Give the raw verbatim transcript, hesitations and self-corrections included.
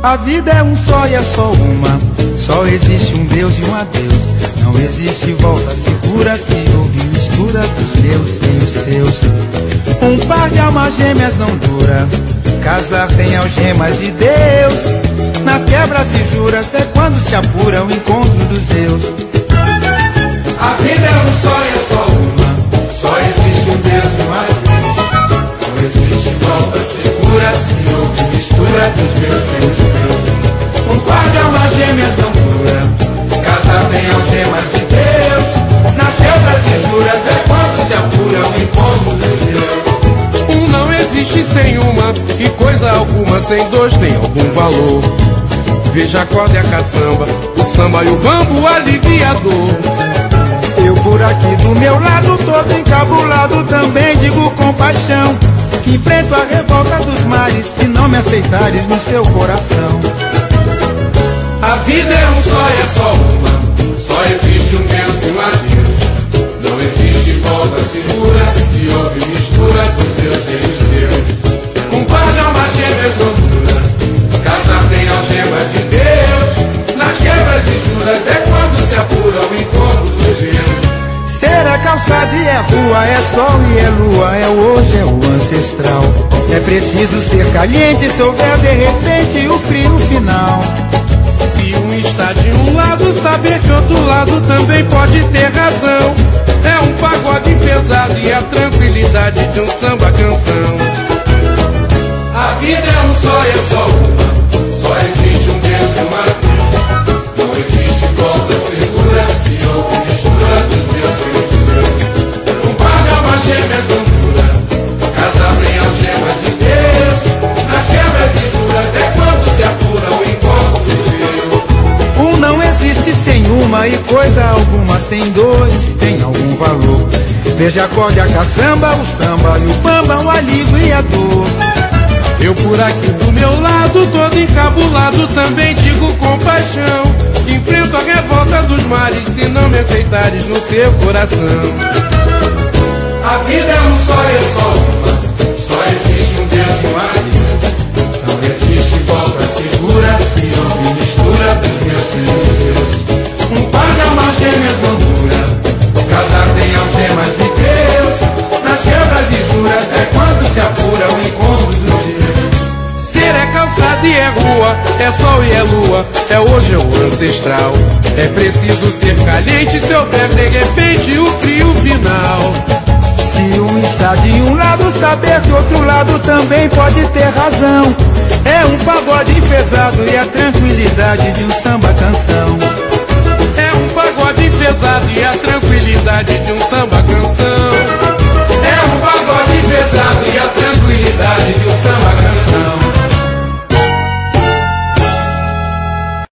A vida é um só e é só uma. Só existe um Deus e um adeus. Não existe volta segura. Se houve mistura dos meus sem os seus. Um par de almas gêmeas não dura. Casar tem algemas de Deus. Nas quebras e juras é quando se apura o encontro dos Deus. A vida é um só e é só uma. Só existe um Deus e um adeus. Não existe volta segura. Se houve mistura dos meus sem os seus. Um par de almas gêmeas não dura. Casar tem algemas de Deus. Nas quebras e juras é quando se apura o encontro dos Deus. Um não existe sem uma, e coisa alguma sem dois tem algum valor. Veja a corda e a caçamba, o samba e o bambu aliviador. Eu por aqui do meu lado, todo encabulado, também digo com paixão que enfrento a revolta dos mares, se não me aceitares no seu coração. A vida é um só e é só uma. Só existe um Deus e um adeus. Não existe volta segura. Se houve mistura dos meus e os seus. Um par de almas gêmeas não dura. Casar tem algemas de Deus. Nas quebras e juras é quando se apura o encontro dos Deus. Ser é calçada e é rua, é sol e é lua, é hoje, é o ancestral. É preciso ser caliente se houver de repente o frio final. Se um está de um lado, saber que outro lado também pode ter razão. É um pagode pesado e a tranquilidade de um samba canção. A vida é um só e é só uma. Só existe um Deus e uma Deus. Não existe volta segura. Se houve mistura dos meus e os seus. Um par de almas gêmeas não dura. Casar tem algemas de Deus. Nas quebras e juras é quando se apura o encontro dos Deus. Um não existe sem uma, e coisa alguma sem dois tem algum valor. Veja a corda e a caçamba, o samba e o bamba, o alívio e a dor. Eu por aqui do meu lado, todo encabulado, também digo com paixão. Enfrento a revolta dos mares, se não me aceitares no seu coração. A vida é um só e é só uma. Só existe um Deus e uma Deus. Não existe volta segura. Se houve mistura dos meus e os seus. Um par de almas gêmeas não dura. Casar tem algemas de Deus. Nas quebras e juras é quando se apura o encontro dos Deus. Ser é calçada e é rua, é sol e é lua, é hoje é o ancestral. É preciso ser caliente se houver de repente o frio final. Se um está de um lado, saber que outro lado também pode ter razão. É um pagode pesado e a tranquilidade de um samba canção. É um pagode pesado e a tranquilidade de um samba